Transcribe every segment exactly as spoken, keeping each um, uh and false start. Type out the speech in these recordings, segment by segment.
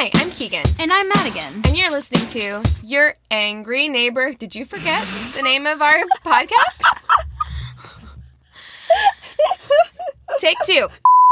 Hi, I'm Keegan. And I'm Madigan. And you're listening to Your Angry Neighbor. Did you forget the name of our podcast? Take two.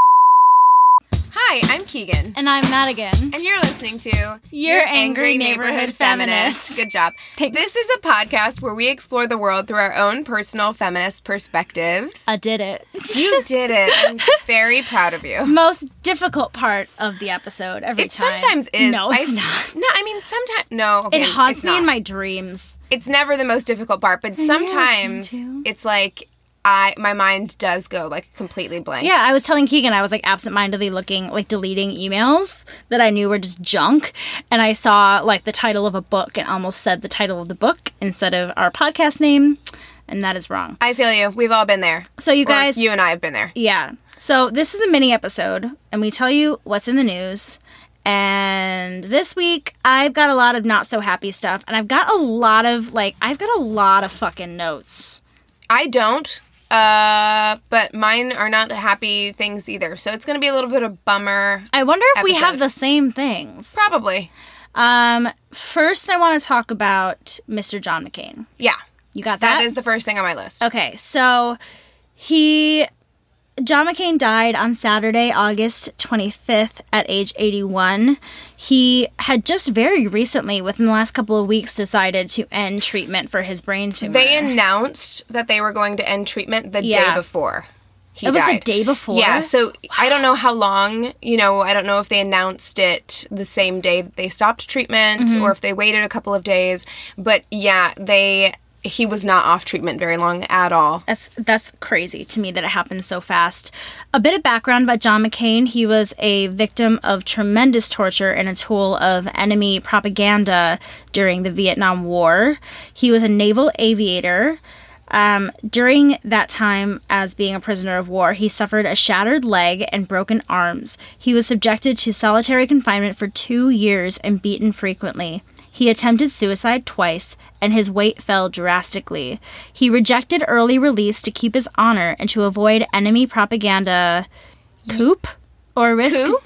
Hi, I'm Keegan. And I'm Madigan. And you're listening to Your, Your Angry, Angry Neighborhood, Neighborhood Feminist. Feminist. Good job. Thanks. This is a podcast where we explore the world through our own personal feminist perspectives. I did it. You did it. I'm very proud of you. Most difficult part of the episode every it time. It sometimes is. No, it's I, not. No, I mean, sometimes... No, okay, It haunts it's me not. in my dreams. It's never the most difficult part, but sometimes it's like... I my mind does go like completely blank. Yeah, I was telling Keegan I was like absentmindedly looking, like deleting emails that I knew were just junk, and I saw like the title of a book and almost said the title of the book instead of our podcast name, and that is wrong. I feel you. We've all been there. So you or guys, you and I have been there. Yeah. So this is a mini episode, and we tell you what's in the news. And this week, I've got a lot of not so happy stuff, and I've got a lot of like I've got a lot of fucking notes. I don't. Uh, but mine are not happy things either. So it's going to be a little bit of bummer. I wonder if episode. we have the same things. Probably. Um, first I want to talk about Mister John McCain. Yeah. You got that? That is the first thing on my list. Okay, so he... John McCain died on Saturday, August twenty-fifth at age eighty-one. He had just very recently, within the last couple of weeks, decided to end treatment for his brain tumor. They announced that they were going to end treatment the yeah. day before he it died. was the day before? Yeah, so wow. I don't know how long, you know, I don't know if they announced it the same day that they stopped treatment mm-hmm. or if they waited a couple of days. But yeah, they... He was not off treatment very long at all. That's that's crazy to me that it happened so fast. A bit of background about John McCain. He was a victim of tremendous torture and a tool of enemy propaganda during the Vietnam War. He was a naval aviator. Um, during that time as being a prisoner of war, he suffered a shattered leg and broken arms. He was subjected to solitary confinement for two years and beaten frequently. He attempted suicide twice, and his weight fell drastically. He rejected early release to keep his honor and to avoid enemy propaganda coup or risk... Coup?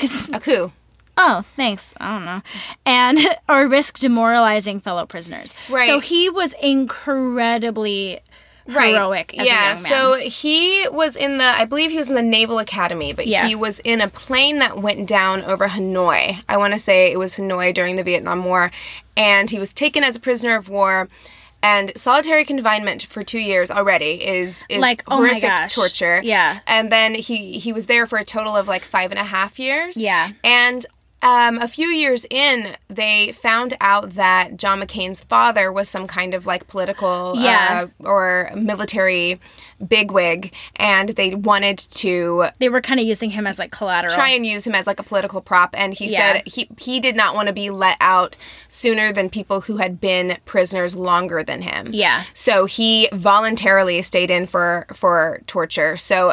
A coup. Oh, thanks. I don't know. And or risk demoralizing fellow prisoners. Right. So he was incredibly... Right. heroic as yeah, a young man. So he was in the, I believe he was in the Naval Academy, but yeah. he was in a plane that went down over Hanoi. I want to say it was Hanoi during the Vietnam War, and he was taken as a prisoner of war, and solitary confinement for two years already is, is like, horrific oh my gosh. torture. Yeah. And then he, he was there for a total of like five and a half years. Yeah. And Um, a few years in, they found out that John McCain's father was some kind of like political yeah. uh, or military bigwig, and they wanted to... They were kind of using him as like collateral. Try and use him as like a political prop, and he yeah. said he, he did not want to be let out sooner than people who had been prisoners longer than him. Yeah. So he voluntarily stayed in for, for torture. So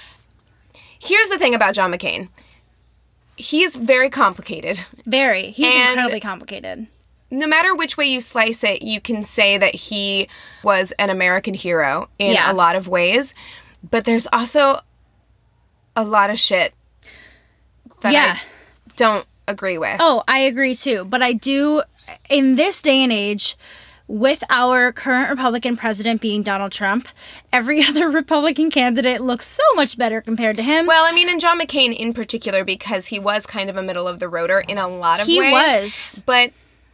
here's the thing about John McCain. He's very complicated. Very. He's and incredibly complicated. No matter which way you slice it, you can say that he was an American hero in yeah. a lot of ways. But there's also a lot of shit that yeah. I don't agree with. Oh, I agree too. But I do, in this day and age... With our current Republican president being Donald Trump, every other Republican candidate looks so much better compared to him. Well, I mean, and John McCain in particular, because he was kind of a middle-of-the-roader in a lot of he ways. He was. But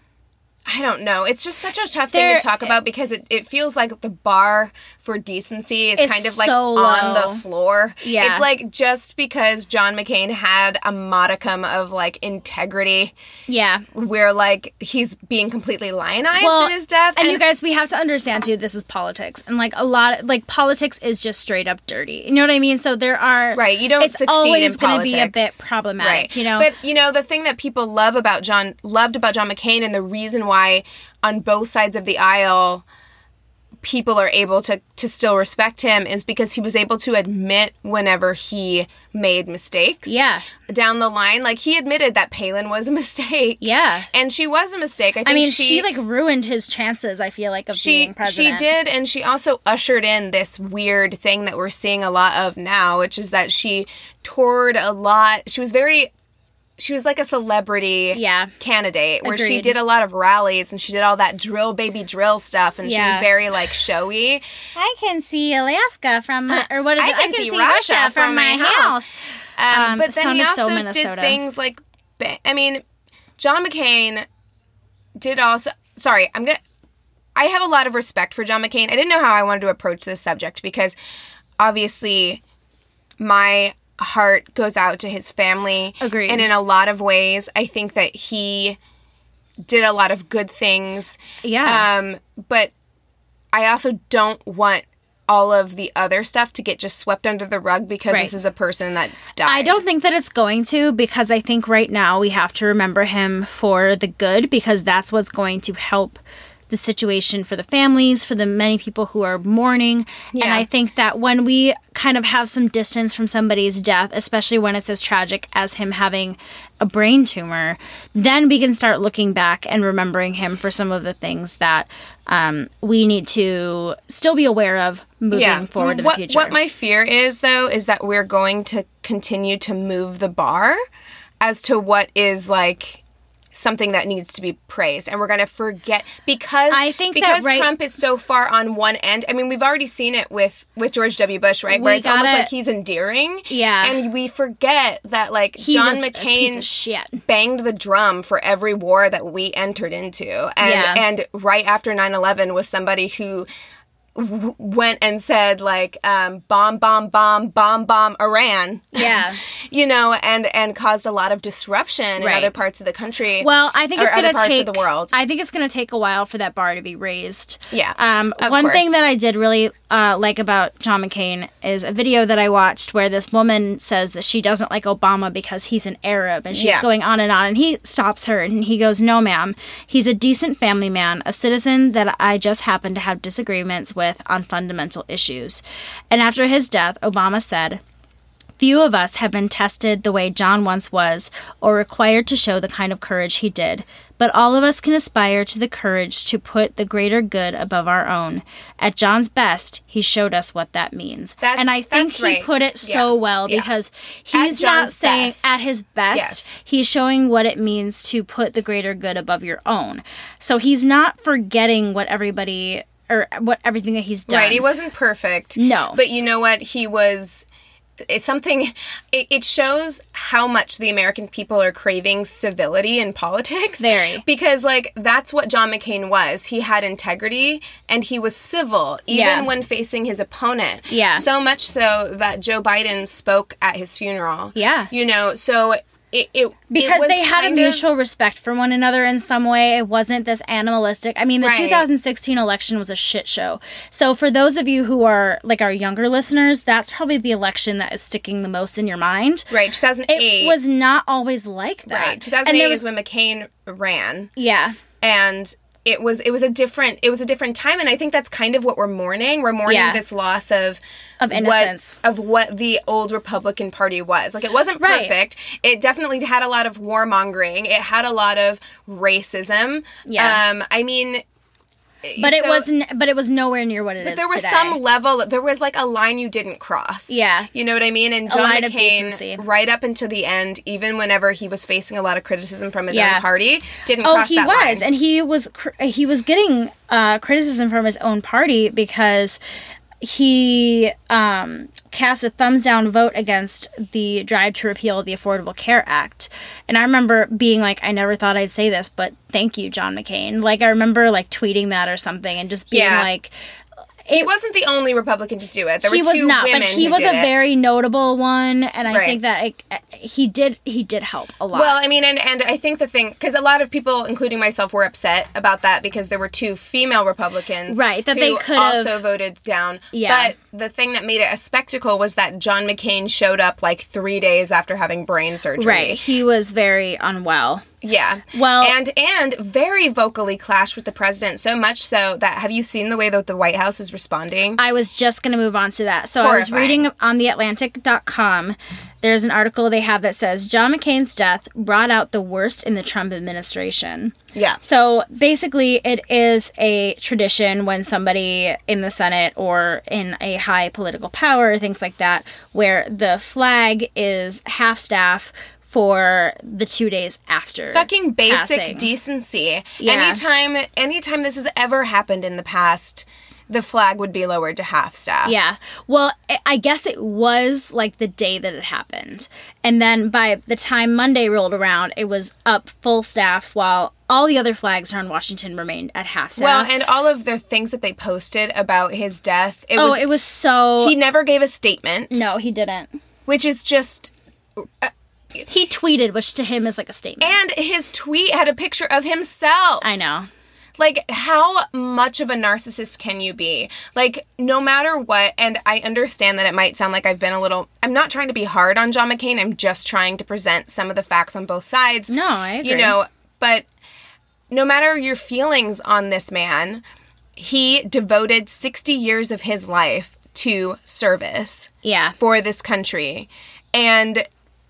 I don't know. It's just such a tough there, thing to talk about because it, it feels like the bar for decency is it's kind of like so on low. the floor. Yeah. It's like just because John McCain had a modicum of like integrity. Yeah. Where like he's being completely lionized well, in his death. And, and you guys, we have to understand too, this is politics. And like a lot, like politics is just straight up dirty. You know what I mean? So there are... Right. You don't it's succeed always in gonna politics. be a bit problematic, right. you know? But you know, the thing that people love about John, loved about John McCain and the reason why on both sides of the aisle people are able to, to still respect him is because he was able to admit whenever he made mistakes. Yeah. Down the line. Like, he admitted that Palin was a mistake. Yeah. And she was a mistake. I think I mean, she, she, like, ruined his chances, I feel like, of she, being president. She did, and she also ushered in this weird thing that we're seeing a lot of now, which is that she toured a lot. She was very... she was like a celebrity Yeah. candidate where she Agreed. did a lot of rallies and she did all that drill baby drill stuff and she was Yeah. very like showy. I can see Alaska from my, or what is I it? can see Russia from my house. Um, Um, but then he sounded so also Minnesota. did things like, ba- I mean, John McCain did also, sorry, I'm going to, I have a lot of respect for John McCain. I didn't know how I wanted to approach this subject because obviously my heart goes out to his family. Agreed. And in a lot of ways, I think that he did a lot of good things. Yeah. Um, but I also don't want all of the other stuff to get just swept under the rug because Right. this is a person that died. I don't think that it's going to, because I think right now we have to remember him for the good, because that's what's going to help the situation for the families, for the many people who are mourning. And Yeah. I think that when we kind of have some distance from somebody's death, especially when it's as tragic as him having a brain tumor, then we can start looking back and remembering him for some of the things that um, we need to still be aware of moving forward in what, the future. What my fear is, though, is that we're going to continue to move the bar as to what is, like, something that needs to be praised, and we're going to forget because I think that because right- Trump is so far on one end. I mean, we've already seen it with with George W. Bush, right? Where We it's almost gotta- like he's endearing, Yeah. and we forget that like He John was a piece McCain of shit. banged the drum for every war that we entered into, and Yeah. and right after nine eleven was somebody who w- went and said like um, bomb bomb bomb bomb bomb Iran, Yeah. you know, and and caused a lot of disruption in Right. other parts of the country. Well, I think or it's going other to parts take of the world. I think it's going to take a while for that bar to be raised. Yeah, Um, of one thing course. that I did really uh, like about John McCain is a video that I watched where this woman says that she doesn't like Obama because he's an Arab, and she's Yeah. going on and on, and he stops her and he goes, "No, ma'am. He's a decent family man, a citizen that I just happen to have disagreements with on fundamental issues." And after his death, Obama said, "Few of us have been tested the way John once was, or required to show the kind of courage he did. But all of us can aspire to the courage to put the greater good above our own. At John's best, he showed us what that means." That's- and I think that's he right. put it so Yeah. well, Yeah. because he's At not John's saying best. at his best. Yes. He's showing what it means to put the greater good above your own. So he's not forgetting what everybody, or what everything that he's done. Right, he wasn't perfect. No. But you know what? He was... It's something... It, it shows how much the American people are craving civility in politics. Very. Because, like, that's what John McCain was. He had integrity, and he was civil, even Yeah. when facing his opponent. Yeah. So much so that Joe Biden spoke at his funeral. Yeah. You know, so... It, it, Because it was they had a kind mutual of, respect for one another in some way. It wasn't this animalistic. I mean, the Right. two thousand sixteen election was a shit show. So for those of you who are like our younger listeners, that's probably the election that is sticking the most in your mind. right, two thousand eight. It was not always like that. Right, two thousand And eight there was- is when McCain ran. Yeah. And it was it was a different it was a different time, and I think that's kind of what we're mourning. We're mourning Yeah. this loss of Of innocence. what, of what the old Republican Party was. Like, it wasn't Right. perfect. It definitely had a lot of warmongering. It had a lot of racism. Yeah. Um, I mean, But it so- wasn't but it was nowhere near what it is There was today. some level. There was like a line you didn't cross. Yeah. you know what I mean. And John line of decency. McCain, right up until the end, even whenever he was facing a lot of criticism from his Yeah. own party, didn't Oh, cross he that was, line. and he was cr- he was getting uh, criticism from his own party because he um, cast a thumbs down vote against the drive to repeal the Affordable Care Act. And I remember being like, I never thought I'd say this, but thank you, John McCain. Like, I remember like tweeting that or something and just being Yeah. like, He wasn't the only Republican to do it. There he were was two not, women but he who was did a it. very notable one, and I Right. think that it, he did he did help a lot. Well, I mean, and, and I think the thing, because a lot of people, including myself, were upset about that because there were two female Republicans, Right, that who they could've- also voted down. Yeah. But the thing that made it a spectacle was that John McCain showed up like three days after having brain surgery. right, he was very unwell. Yeah. Well- and and very vocally clashed with the president, so much so that, have you seen the way that the White House is responding? I was just going to move on to that. So I was Horrifying. reading on the atlantic dot com. There's an article they have that says John McCain's death brought out the worst in the Trump administration. Yeah. So basically, it is a tradition when somebody in the Senate or in a high political power, things like that, where the flag is half staff for the two days after. Fucking basic passing. decency. Yeah. Anytime, anytime this has ever happened in the past, the flag would be lowered to half staff. Yeah. Well, I- I guess it was like the day that it happened. And then by the time Monday rolled around, it was up full staff while all the other flags around Washington remained at half staff. Well, and all of the things that they posted about his death, it oh, was, it was so... he never gave a statement. No, he didn't. Which is just... Uh, He tweeted, which to him is like a statement. and his tweet had a picture of himself. I know. Like, how much of a narcissist can you be? Like, no matter what, and I understand that it might sound like I've been a little... I'm not trying to be hard on John McCain. I'm just trying to present some of the facts on both sides. No, I agree. You know, but no matter your feelings on this man, he devoted sixty years of his life to service Yeah. for this country. And...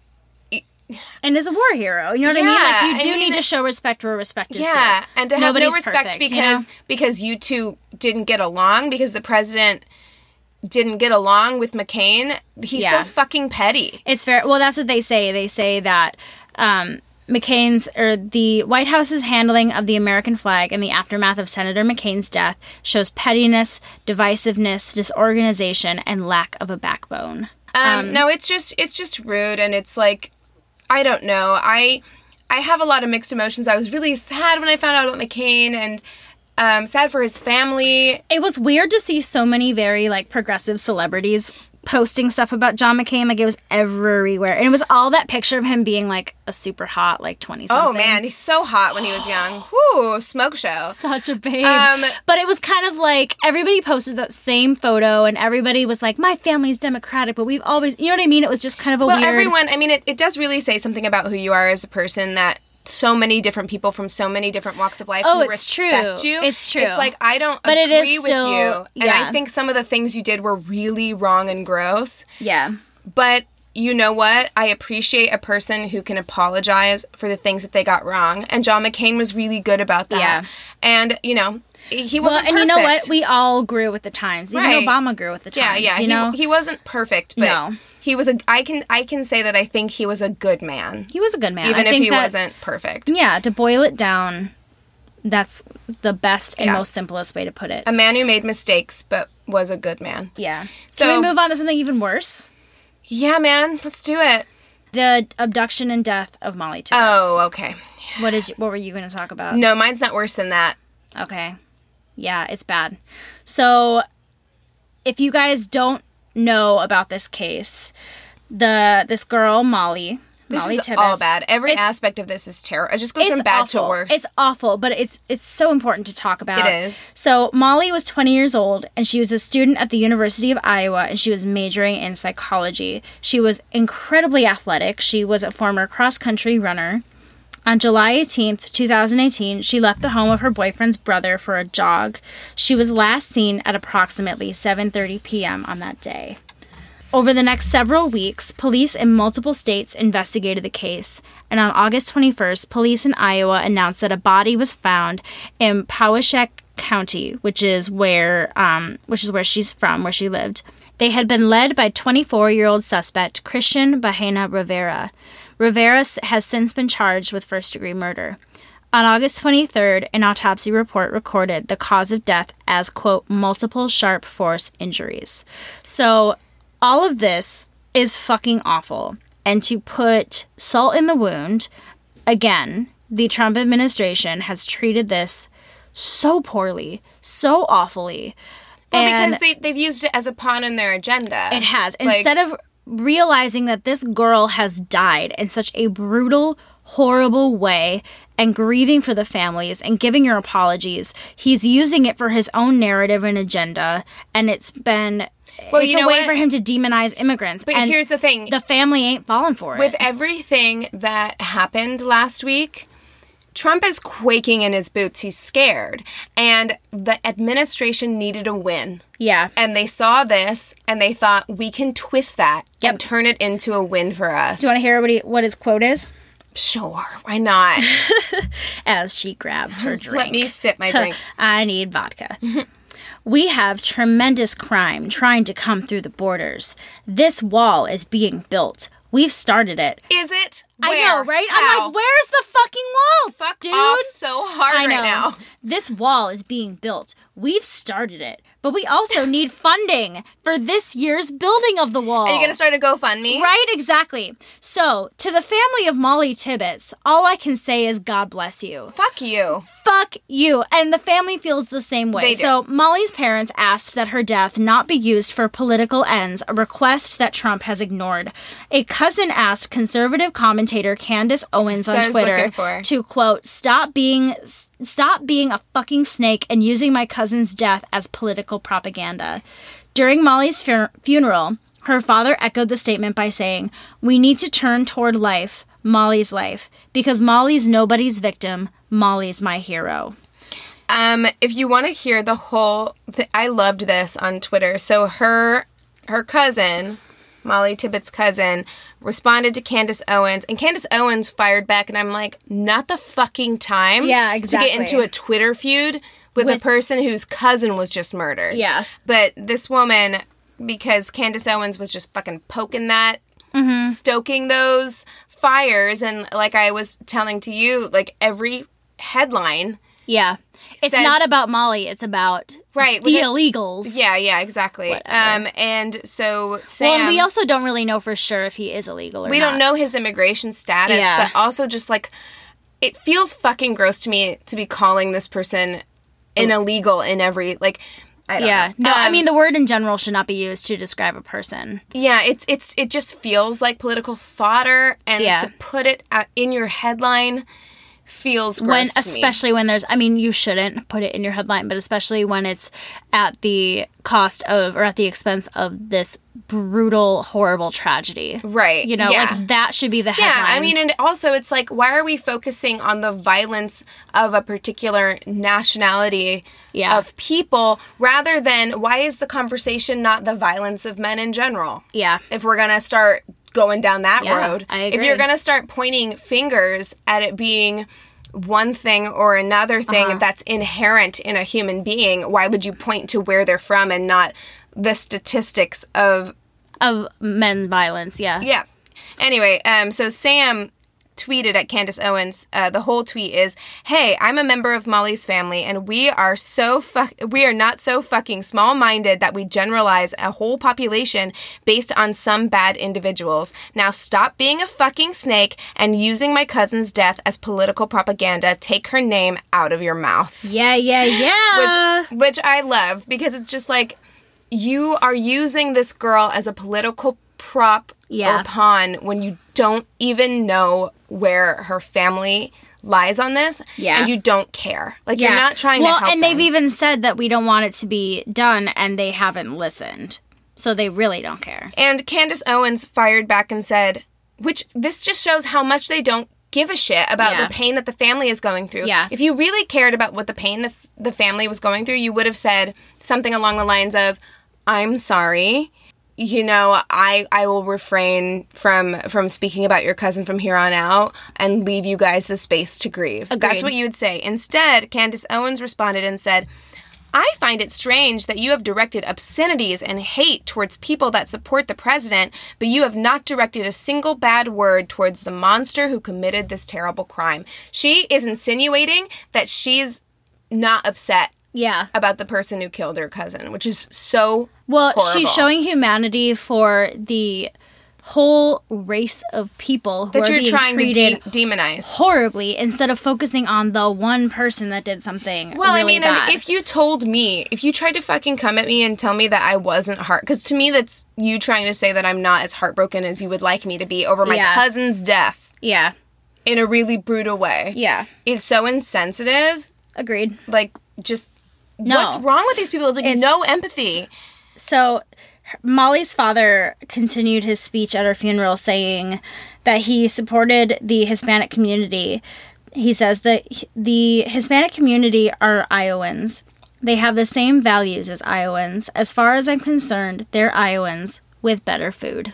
And is a war hero. You know what Yeah, I mean? Like, you I do mean- need to show respect where respect is due. Yeah, and to have Nobody's no respect perfect, because you know? because you two didn't get along, because the president didn't get along with McCain. He's Yeah. so fucking petty. It's fair. Well, that's what they say. They say that um, McCain's or the White House's handling of the American flag in the aftermath of Senator McCain's death shows pettiness, divisiveness, disorganization, and lack of a backbone. Um, no, it's just it's just rude, and it's like, I don't know. I I have a lot of mixed emotions. I was really sad when I found out about McCain, and um, sad for his family. It was weird to see so many very like progressive celebrities posting stuff about John McCain. Like, it was everywhere, and it was all that picture of him being like a super hot like twenty something. Oh man, he's so hot when he was young. Whoo, smoke show. Such a babe. Um, but it was kind of like everybody posted that same photo, and everybody was like, my family's Democratic, but we've always, you know what I mean? It was just kind of a Well, weird... everyone, I mean, it, it does really say something about who you are as a person, that so many different people from so many different walks of life Oh, who it's respect true. you. It's true. It's like, I don't But it agree is with still- you. And yeah. I think some of the things you did were really wrong and gross. Yeah. But you know what? I appreciate a person who can apologize for the things that they got wrong. And John McCain was really good about that. Yeah. And, you know, he Well, wasn't and perfect. you know what? We all grew with the times. Even Right. Obama grew with the Yeah, times. yeah. You he, know? he wasn't perfect, but No. he was a... I can, I can say that I think he was a good man. He was a good man. Even I if think he that- wasn't perfect. Yeah, to boil it down, that's the best and Yeah. most simplest way to put it. A man who made mistakes, but was a good man. Yeah. So- Can we move on to something even worse? Yeah, man. Let's do it. The abduction and death of Molly Tibbetts. Oh, okay. What is? What were you going to talk about? No, mine's not worse than that. Okay. Yeah, it's bad. So, if you guys don't know about this case, the this girl Molly, This Molly is Tibbetts, all bad. Every it's- aspect of this is terrible. It just goes It's from bad awful. to worse. It's awful, but it's it's so important to talk about. It is. So Molly was twenty years old, and she was a student at the University of Iowa, and she was majoring in psychology. She was incredibly athletic. She was a former cross-country runner. On July eighteenth, twenty eighteen, she left the home of her boyfriend's brother for a jog. She was last seen at approximately seven thirty p.m. on that day. Over the next several weeks, police in multiple states investigated the case, and on August twenty-first, police in Iowa announced that a body was found in Poweshiek County, which is where um, which is where she's from, where she lived. They had been led by twenty-four-year-old suspect Christian Bahena Rivera. Rivera has since been charged with first-degree murder. On August twenty-third, an autopsy report recorded the cause of death as, quote, multiple sharp force injuries. So all of this is fucking awful. And to put salt in the wound, again, the Trump administration has treated this so poorly, so awfully. well, and because they, they've used it as a pawn in their agenda. it has. Like- Instead of realizing that this girl has died in such a brutal, horrible way and grieving for the families and giving her apologies, he's using it for his own narrative and agenda. And it's been... Well, it's you a know way what? for him to demonize immigrants. But and here's the thing. the family ain't falling for With it. everything that happened last week, Trump is quaking in his boots. He's scared. And the administration needed a win. Yeah. And they saw this, and they thought, we can twist that Yep. and turn it into a win for us. Do you want to hear what, he, what his quote is? Sure, why not? As she grabs her drink. Let me sip my drink. I need vodka. We have tremendous crime trying to come through the borders. This wall is being built. We've started it. Is it? Where? I know, right? How? I'm like, where's the fucking wall? Fuck dude? off so hard I know. right now. This wall is being built. We've started it. But we also need funding for this year's building of the wall. Are you going to start a GoFundMe? Right, exactly. So, to the family of Molly Tibbetts, all I can say is God bless you. Fuck you. Fuck you. And the family feels the same way. They do. So, Molly's parents asked that her death not be used for political ends, a request that Trump has ignored. A cousin asked conservative commentator Candace Owens That's on what I was Twitter looking for. to, quote, stop being stop being a fucking snake and using my cousin's death as political propaganda. During Molly's fu- funeral, her father echoed the statement by saying, we need to turn toward life, Molly's life, because Molly's nobody's victim, Molly's my hero. Um, if you want to hear the whole, th- I loved this on Twitter. So her, her cousin, Molly Tibbetts' cousin, responded to Candace Owens, and Candace Owens fired back, and I'm like, not the fucking time Yeah, exactly. to get into a Twitter feud with, With- a person whose cousin was just murdered. Yeah. But this woman, because Candace Owens was just fucking poking that, Mm-hmm. stoking those fires, and like I was telling to you, like every headline... Yeah. It's Says- not about Molly, it's about Right, the which I- illegals. Yeah, yeah, exactly. Whatever. Um, and so Sam, Well, and we also don't really know for sure if he is illegal or we not. don't know his immigration status, Yeah. but also just like it feels fucking gross to me to be calling this person an illegal in every like. I don't Yeah. know. No, I Um, mean the word in general should not be used to describe a person. yeah, it's it's it just feels like political fodder, and Yeah. to put it out in your headline feels gross When to me. especially when there's I mean you shouldn't put it in your headline, but especially when it's at the cost of or at the expense of this brutal horrible tragedy. Right. You know, yeah. like that should be the headline. Yeah, I mean, and also it's like, why are we focusing on the violence of a particular nationality Yeah. of people rather than why is the conversation not the violence of men in general? Yeah. If we're going to start going down that Yeah, road, I if agree. you're going to start pointing fingers at it being one thing or another thing Uh-huh. that's inherent in a human being, why would you point to where they're from and not the statistics of Of men violence, yeah. yeah. Anyway, um, so Sam tweeted at Candace Owens. Uh, the whole tweet is, "Hey, I'm a member of Molly's family, and we are so fuck. We are not so fucking small-minded that we generalize a whole population based on some bad individuals. Now stop being a fucking snake and using my cousin's death as political propaganda. Take her name out of your mouth." Yeah, yeah, yeah. Which, which I love because it's just like you are using this girl as a political prop Yeah. or pawn when you don't even know where her family lies on this, Yeah. and you don't care. Like yeah. you're not trying well, to help and them. they've even said that we don't want it to be done, and they haven't listened. So they really don't care. And Candace Owens fired back and said, which this just shows how much they don't give a shit about Yeah. the pain that the family is going through. Yeah. If you really cared about what the pain the, f- the family was going through, you would have said something along the lines of, I'm sorry. You know, I I will refrain from from speaking about your cousin from here on out and leave you guys the space to grieve. Agreed. That's what you would say. Instead, Candace Owens responded and said, I find it strange that you have directed obscenities and hate towards people that support the president, but you have not directed a single bad word towards the monster who committed this terrible crime. She is insinuating that she's not upset Yeah. about the person who killed her cousin, which is so Well, horrible. she's showing humanity for the whole race of people who that are you're being trying treated to de- demonize. horribly instead of focusing on the one person that did something Well, really I mean, bad. and if you told me, if you tried to fucking come at me and tell me that I wasn't heart, because to me that's you trying to say that I'm not as heartbroken as you would like me to be over my Yeah. cousin's death yeah. in a really brutal way, Yeah. is so insensitive. Agreed. Like, just No. what's wrong with these people? It's like It's- no empathy. So Molly's father continued his speech at her funeral saying that he supported the Hispanic community. He says that the Hispanic community are Iowans. They have the same values as Iowans. As far as I'm concerned, they're Iowans with better food.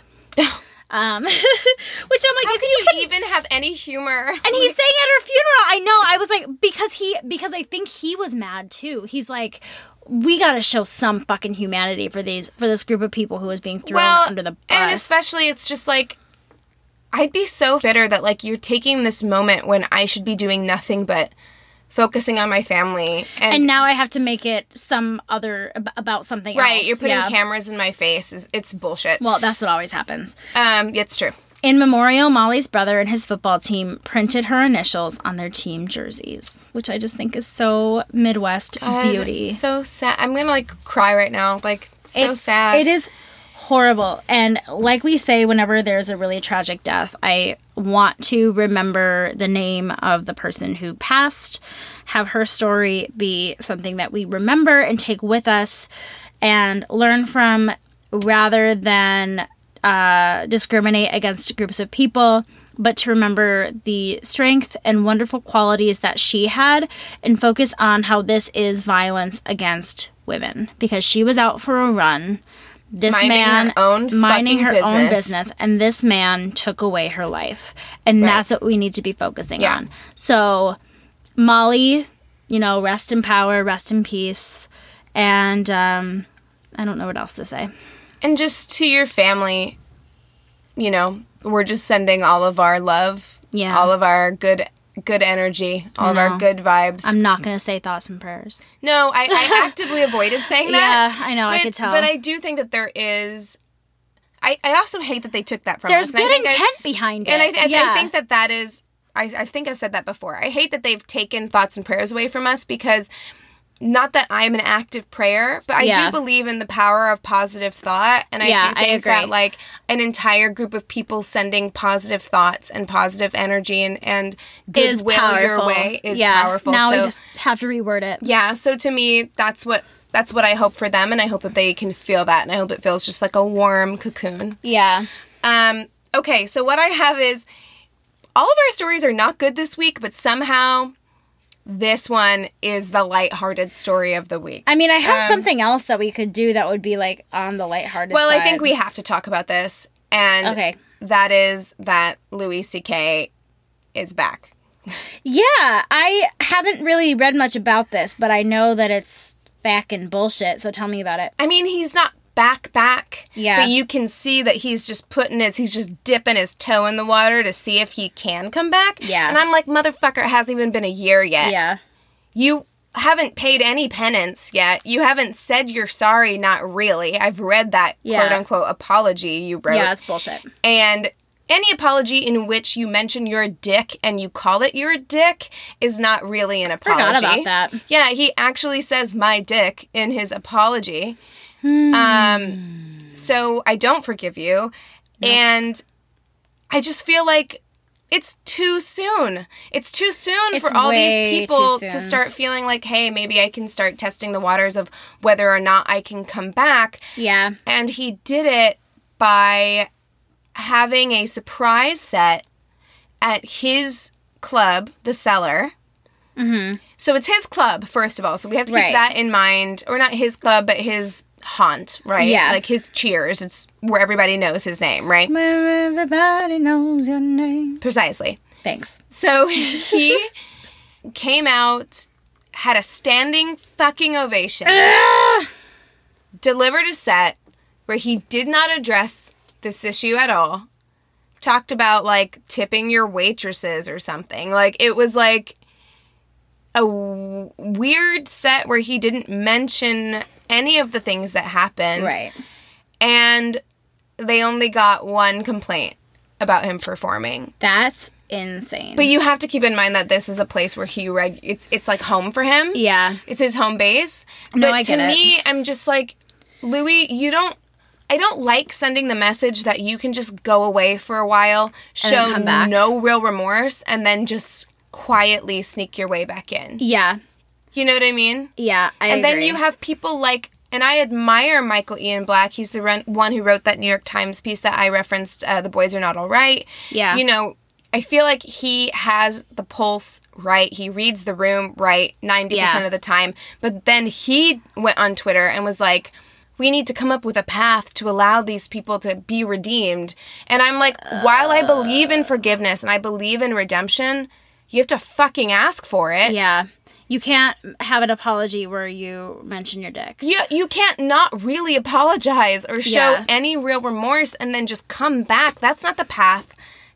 um, which I'm like, How if can you you can even have any humor? and he's saying at her funeral, I know, I was like, because he, because I think he was mad too. He's like, we gotta show some fucking humanity for these, for this group of people who is being thrown well, under the bus. and especially it's just like I'd be so bitter that, like, you're taking this moment when I should be doing nothing but focusing on my family. And, and now I have to make it some other, about something right, else. Right, you're putting yeah. cameras in my face. It's, it's bullshit. Well, that's what always happens. Um, it's true. In memorial, Molly's brother and his football team printed her initials on their team jerseys, which I just think is so Midwest God, beauty. So sad. I'm going to, like, cry right now. Like, so it's, sad. It is horrible. And like we say, whenever there's a really tragic death, I want to remember the name of the person who passed, have her story be something that we remember and take with us and learn from, rather than uh, discriminate against groups of people, but to remember the strength and wonderful qualities that she had and focus on how this is violence against women, because she was out for a run. This minding man her own minding her business. own business, and this man took away her life, and right. that's what we need to be focusing yeah. on. So, Molly, you know, rest in power, rest in peace, and um, I don't know what else to say. And just to your family, you know, we're just sending all of our love, yeah, all of our good good energy, all of our good vibes. I'm not going to say thoughts and prayers. No, I, I actively avoided saying that. Yeah, I know, but, I could tell. But I do think that there is... I, I also hate that they took that from There's us. There's good intent I, behind it. And I, I, yeah. I think that that is... I, I think I've said that before. I hate that they've taken thoughts and prayers away from us, because... Not that I'm an active prayer, but I yeah. do believe in the power of positive thought. And I yeah, do think I agree. that, like, an entire group of people sending positive thoughts and positive energy and, and goodwill your way is yeah. powerful. Now so, we just have to reword it. Yeah, so to me, that's what that's what I hope for them, and I hope that they can feel that, and I hope it feels just like a warm cocoon. Yeah. Um. Okay, so what I have is, all of our stories are not good this week, but somehow... This one is the lighthearted story of the week. I mean, I have um, something else that we could do that would be, like, on the lighthearted well, side. I think we have to talk about this. And okay. that is that Louis C K is back. Yeah, I haven't really read much about this, but I know that it's back in bullshit, so tell me about it. I mean, he's not back back. Yeah. But you can see that he's just putting his, he's just dipping his toe in the water to see if he can come back. Yeah. And I'm like, motherfucker, it hasn't even been a year yet. Yeah. You haven't paid any penance yet. You haven't said you're sorry, not really. I've read that yeah. quote-unquote apology you wrote. Yeah, it's bullshit. And any apology in which you mention you're a dick and you call it you're a dick is not really an apology. Forgot about that. Yeah, he actually says my dick in his apology. Hmm. Um, so I don't forgive you. Nope. And I just feel like it's too soon. It's too soon it's for all these people to start feeling like, hey, maybe I can start testing the waters of whether or not I can come back. Yeah. And he did it by having a surprise set at his club, The Cellar. Mm-hmm. So it's his club, first of all. So we have to keep right. that in mind. Or not his club, but his haunt, right? Yeah. Like his Cheers. It's where everybody knows his name, right? Where everybody knows your name. Precisely. Thanks. So he came out, had a standing fucking ovation, delivered a set where he did not address this issue at all. Talked about, like, tipping your waitresses or something. Like, it was like a w- weird set where he didn't mention any of the things that happened. Right. And they only got one complaint about him performing. That's insane. But you have to keep in mind that this is a place where he reg- it's it's like home for him. Yeah. It's his home base. No, but I to get me, it. I'm just like, Louis, you don't I don't like sending the message that you can just go away for a while, show come back. no real remorse, and then just quietly sneak your way back in. Yeah. You know what I mean? Yeah, I And agree. then you have people like, and I admire Michael Ian Black. He's the run- one who wrote that New York Times piece that I referenced, uh, The Boys Are Not All Right. Yeah. You know, I feel like he has the pulse right. He reads the room right ninety percent Yeah. of the time. But then he went on Twitter and was like, we need to come up with a path to allow these people to be redeemed. And I'm like, uh, while I believe in forgiveness and I believe in redemption, you have to fucking ask for it. Yeah. You can't have an apology where you mention your dick. You, you can't not really apologize or show Yeah. any real remorse and then just come back. That's not the path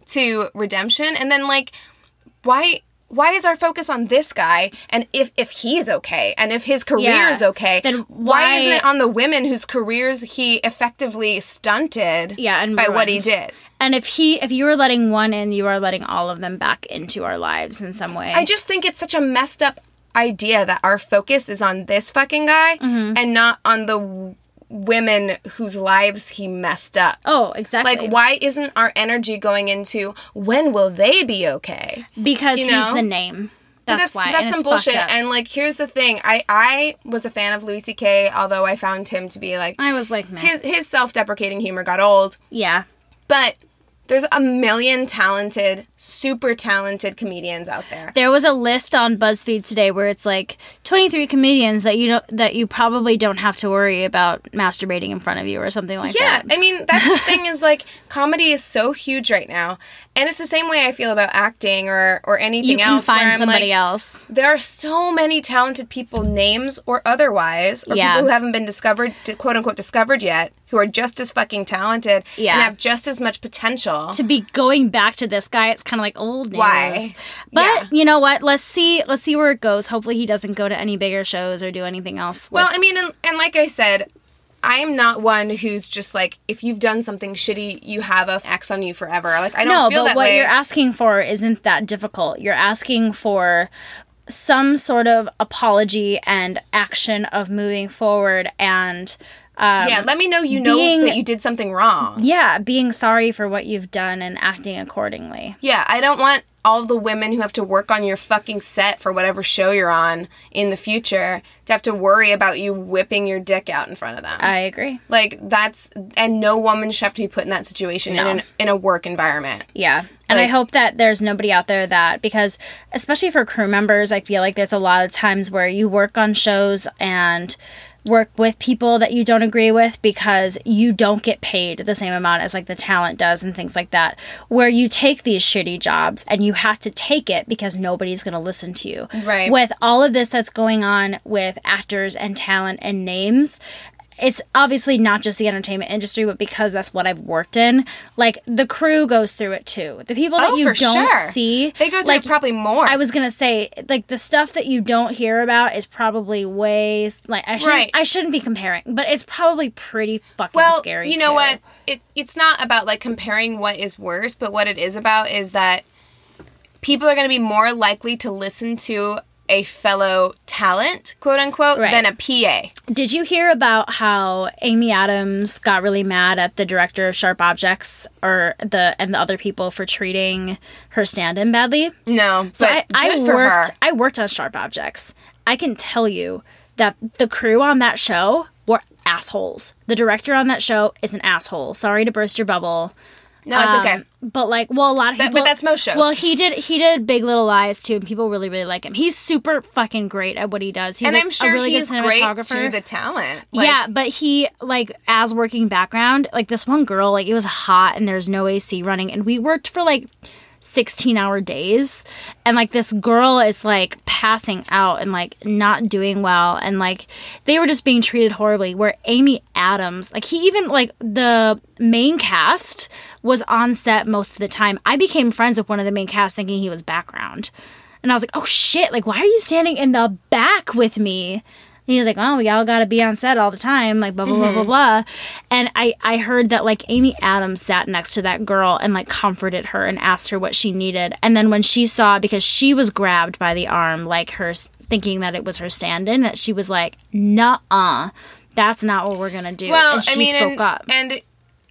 to redemption. And then, like, why... Why is our focus on this guy, and if, if he's okay, and if his career Yeah. is okay, Then why, why- isn't it on the women whose careers he effectively stunted Yeah, and by what he ruined. did? And if he, if you were letting one in, you are letting all of them back into our lives in some way. I just think it's such a messed up idea that our focus is on this fucking guy Mm-hmm. and not on the w- women whose lives he messed up. oh, exactly. Like, why isn't our energy going into when will they be okay? Because you he's know? the name. That's, that's why. that's and some it's bullshit. fucked up. And like, here's the thing: I I was a fan of Louis C K, although I found him to be like I was like, man. his his self deprecating humor got old. yeah. But there's a million talented, super talented comedians out there. There was a list on BuzzFeed today where it's like twenty-three comedians that you don't that you probably don't have to worry about masturbating in front of you or something like Yeah, that. I mean, that's the thing is, like, comedy is so huge right now. And it's the same way I feel about acting or, or anything You can else. where find I'm somebody like, else. There are so many talented people, names or otherwise, or Yeah. people who haven't been discovered, quote unquote, discovered yet, who are just as fucking talented Yeah. and have just as much potential. To be going back to this guy, it's kind of like old news. Why? But Yeah. you know what? Let's see. Let's see where it goes. Hopefully, he doesn't go to any bigger shows or do anything else. Well, with- I mean, and, and like I said, I'm not one who's just like, if you've done something shitty, you have a X on you forever. Like, I don't no, feel but that what way. you're asking for isn't that difficult. You're asking for some sort of apology and action of moving forward and um, yeah, let me know you know being- that you did something wrong. yeah, being sorry for what you've done and acting accordingly. Yeah, I don't want all the women who have to work on your fucking set for whatever show you're on in the future to have to worry about you whipping your dick out in front of them. I agree. Like, that's... And no woman should have to be put in that situation No. in, an, in a work environment. Yeah. And I Like- hope that there's nobody out there that, because especially for crew members, I feel like there's a lot of times where you work on shows and work with people that you don't agree with because you don't get paid the same amount as like the talent does and things like that, where you take these shitty jobs and you have to take it because nobody's going to listen to you. Right. With all of this that's going on with actors and talent and names, it's obviously not just the entertainment industry, but because that's what I've worked in, like, the crew goes through it too. The people that Oh, you for don't sure. see, They go through like, it probably more. I was gonna say, like, the stuff that you don't hear about is probably way, like, I shouldn't, Right. I shouldn't be comparing, but it's probably pretty fucking well, scary. you know too. what? It It's not about, like, comparing what is worse, but what it is about is that people are going to be more likely to listen to a fellow talent, quote unquote, Right. than a P A. Did you hear about how Amy Adams got really mad at the director of Sharp Objects or the and the other people for treating her stand-in badly? No, So but I, I good for worked her. I worked on Sharp Objects. I can tell you that the crew on that show were assholes. The director on that show is an asshole. Sorry to burst your bubble. No, it's Um, okay. But like, well, a lot of That- people. but that's most shows. Well, he did. He did Big Little Lies too, and people really, really like him. He's super fucking great at what he does. He's And a, I'm sure a really he's good great cinematographer. to the talent. Like, yeah, but he, like, as working background, like, this one girl, like, it was hot and there's no A C running, and we worked for, like, sixteen hour days, and, like, this girl is, like, passing out and, like, not doing well, and, like, they were just being treated horribly, where Amy Adams, like, he even, like, the main cast was on set most of the time. I became friends with one of the main cast thinking he was background. And I was like, oh shit, like, why are you standing in the back with me? And he was like, oh, we all gotta be on set all the time, like, blah, blah, blah, blah, blah. And I, I heard that, like, Amy Adams sat next to that girl and, like, comforted her and asked her what she needed. And then when she saw, because she was grabbed by the arm, like, her, thinking that it was her stand-in, that she was like, nuh-uh, that's not what we're gonna do. Well, and she I mean, spoke and, up. and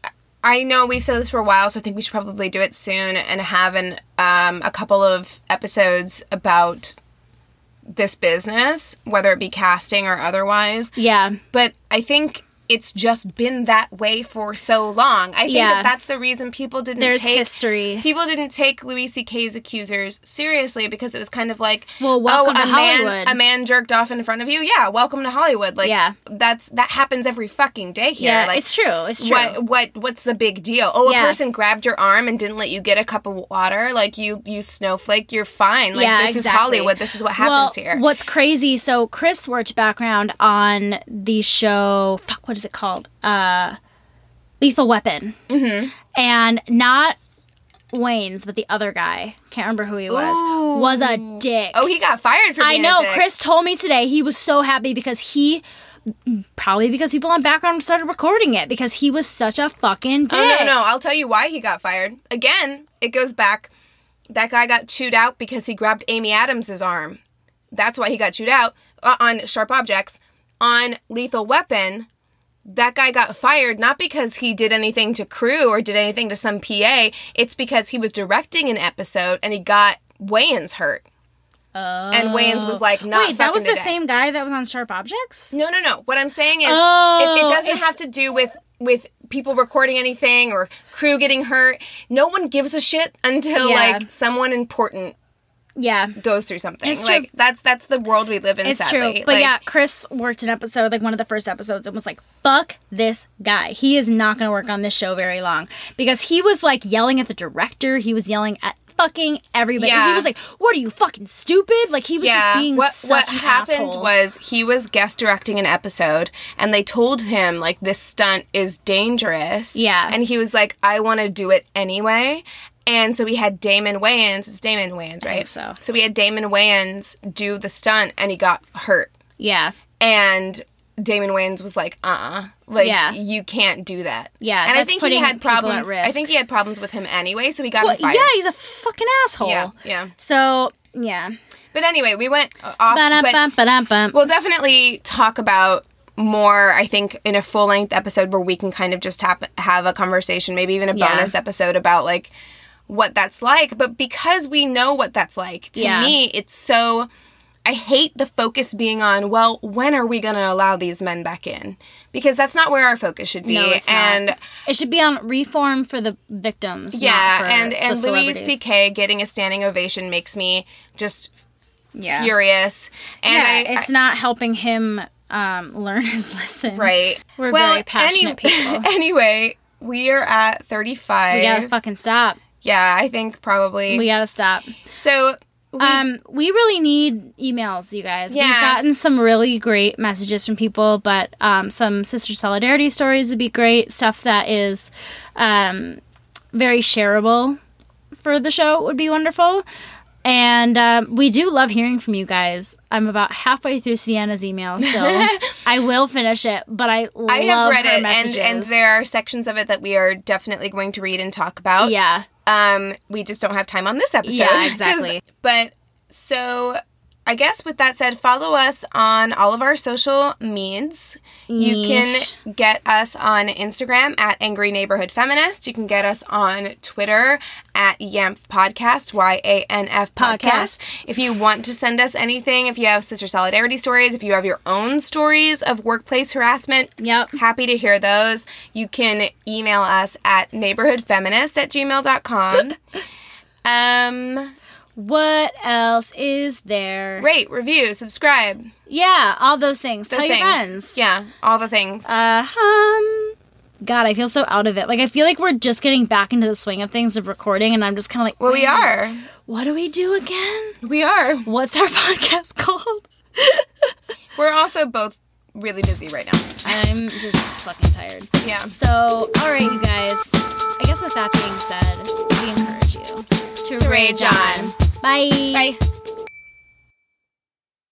I know we've said this for a while, so I think we should probably do it soon and have an um, a couple of episodes about this business, whether it be casting or otherwise. Yeah. But I think it's just been that way for so long. I think Yeah. that that's the reason people didn't There's take... history. People didn't take Louis C K's accusers seriously because it was kind of like, Well, welcome oh, to a man, Hollywood. a man jerked off in front of you. Yeah, welcome to Hollywood. Like, Yeah. that's that happens every fucking day here. Yeah, like, it's true. It's true. What what what's the big deal? Oh, a Yeah. person grabbed your arm and didn't let you get a cup of water. Like, you you snowflake, you're fine. Like, Yeah, this exactly. is Hollywood. This is what happens well, here. What's crazy, so Chris worked background on the show, fuck, what is it called? Uh, Lethal Weapon. Mm-hmm. And not Wayans, but the other guy, can't remember who he was, Ooh. was a dick. Oh, he got fired for being I know. a dick. Chris told me today he was so happy because he, probably because people on background started recording it, because he was such a fucking dick. Oh, no, no. I'll tell you why he got fired. Again, it goes back. That guy got chewed out because he grabbed Amy Adams' arm. That's why he got chewed out uh, on Sharp Objects. On Lethal Weapon, that guy got fired not because he did anything to crew or did anything to some P A. It's because he was directing an episode and he got Wayans hurt. Oh. And Wayans was like, not Wait, that was the today. same guy that was on Sharp Objects? No, no, no. What I'm saying is, Oh, it, it doesn't it's- have to do with with people recording anything or crew getting hurt. No one gives a shit until Yeah. like someone important Yeah. goes through something. It's like true. that's that's the world we live in. It's sadly. true. But Like, yeah, Chris worked an episode, like one of the first episodes, and was like, fuck this guy. He is not going to work on this show very long. Because he was like yelling at the director. He was yelling at fucking everybody. Yeah. He was like, what are you, fucking stupid? Like, he was yeah. just being what such what an happened asshole. was he was guest directing an episode, and they told him like this stunt is dangerous. Yeah. and he was like, I want to do it anyway. And so we had Damon Wayans. It's Damon Wayans, right? think so. So we had Damon Wayans do the stunt, and he got hurt. Yeah. And Damon Wayans was like, uh-uh. Like, Yeah. you can't do that. Yeah, And I that's think he putting had people at problems. I risk. think he had problems with him anyway, so he got Well, him fired. yeah, he's a fucking asshole. Yeah, yeah. So, yeah. But anyway, we went uh, off. But Ba-dum-bum-ba-dum-bum. we'll definitely talk about more, I think, in a full-length episode where we can kind of just have, have a conversation, maybe even a Yeah. bonus episode about, like, what that's like. But because we know what that's like, to Yeah. me, it's so... I hate the focus being on, well, when are we going to allow these men back in? Because that's not where our focus should be. No, it's and not. It should be on reform for the victims. yeah, not for and the and Louis celebrities. C K getting a standing ovation makes me just Yeah. furious. And yeah, I, it's I- not helping him um, learn his lesson. right. We're well, very passionate any- people. Anyway, we are at thirty-five. We gotta fucking stop. Yeah, I think probably. We gotta stop. so we, Um, we really need emails, you guys. We've Yes. gotten some really great messages from people, but um, some sister solidarity stories would be great. Stuff that is um, very shareable for the show would be wonderful. And um, we do love hearing from you guys. I'm about halfway through Sienna's email, so I will finish it. But I love I have read her it, and, messages. and there are sections of it that we are definitely going to read and talk about. yeah. Um, we just don't have time on this episode. Yeah, 'Cause- exactly. But so I guess with that said, follow us on all of our social medias. You can get us on Instagram at Angry Neighborhood Feminist. You can get us on Twitter at Yanf Podcast, Y A N F Podcast. Podcast. If you want to send us anything, if you have sister solidarity stories, if you have your own stories of workplace harassment, Yep. happy to hear those. You can email us at neighborhoodfeminist at gmail dot com. um, What else is there? rate, review, subscribe. Yeah, all those things. The Tell things. your friends. Yeah, all the things. Uh, um, God, I feel so out of it. Like, I feel like we're just getting back into the swing of things of recording, and I'm just kind of like, well, we "Wait, are. What do we do again? We are. What's our podcast called?" We're also both really busy right now. I'm just fucking tired. Yeah. So, all right, you guys. I guess with that being said, we encourage you to, To rage on. Bye. Bye.